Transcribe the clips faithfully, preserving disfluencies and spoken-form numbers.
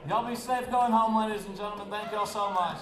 Y'all be safe going home, ladies and gentlemen. Thank y'all so much.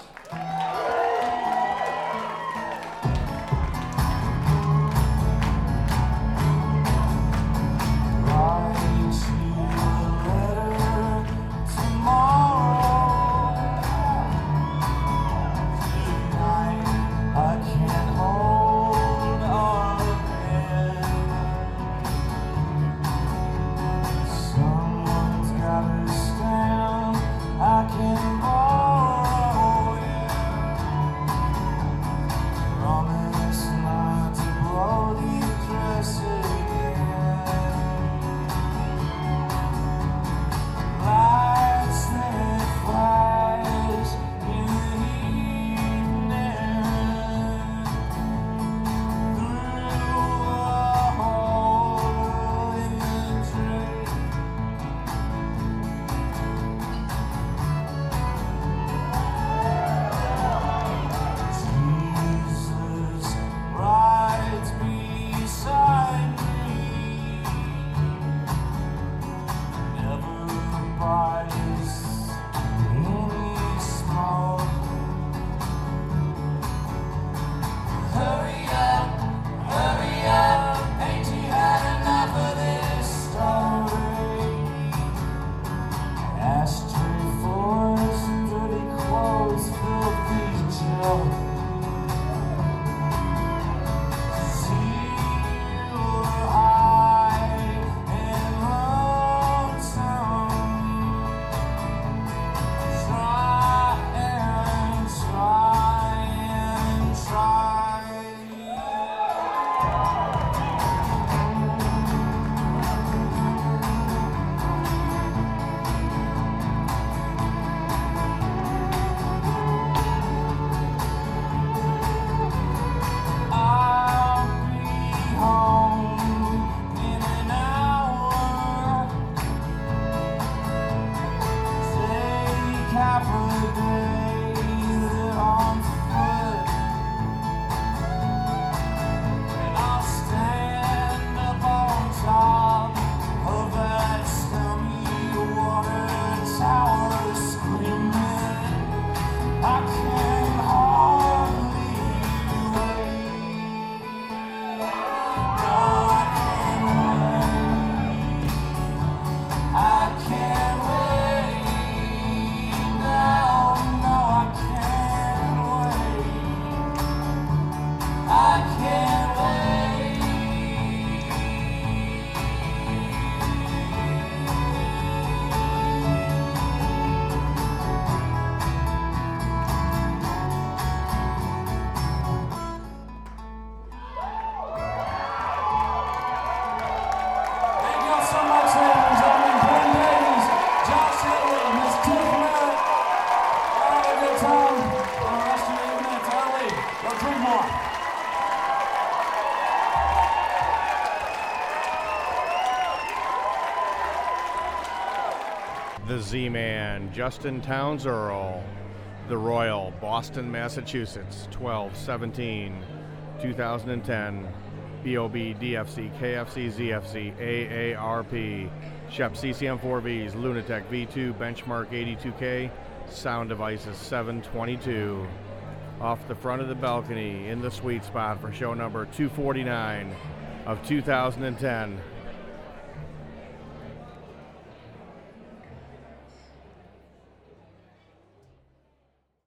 The Z-Man, Justin Townes Earle, The Royal, Boston, Massachusetts, twelve seventeen two thousand ten, B O B, D F C, K F C, Z F C, A A R P, Shep C C M four Vs, Lunatech V two, Benchmark eighty-two K, Sound Devices seven twenty-two. Off the front of the balcony in the sweet spot for show number two forty-nine of two thousand ten.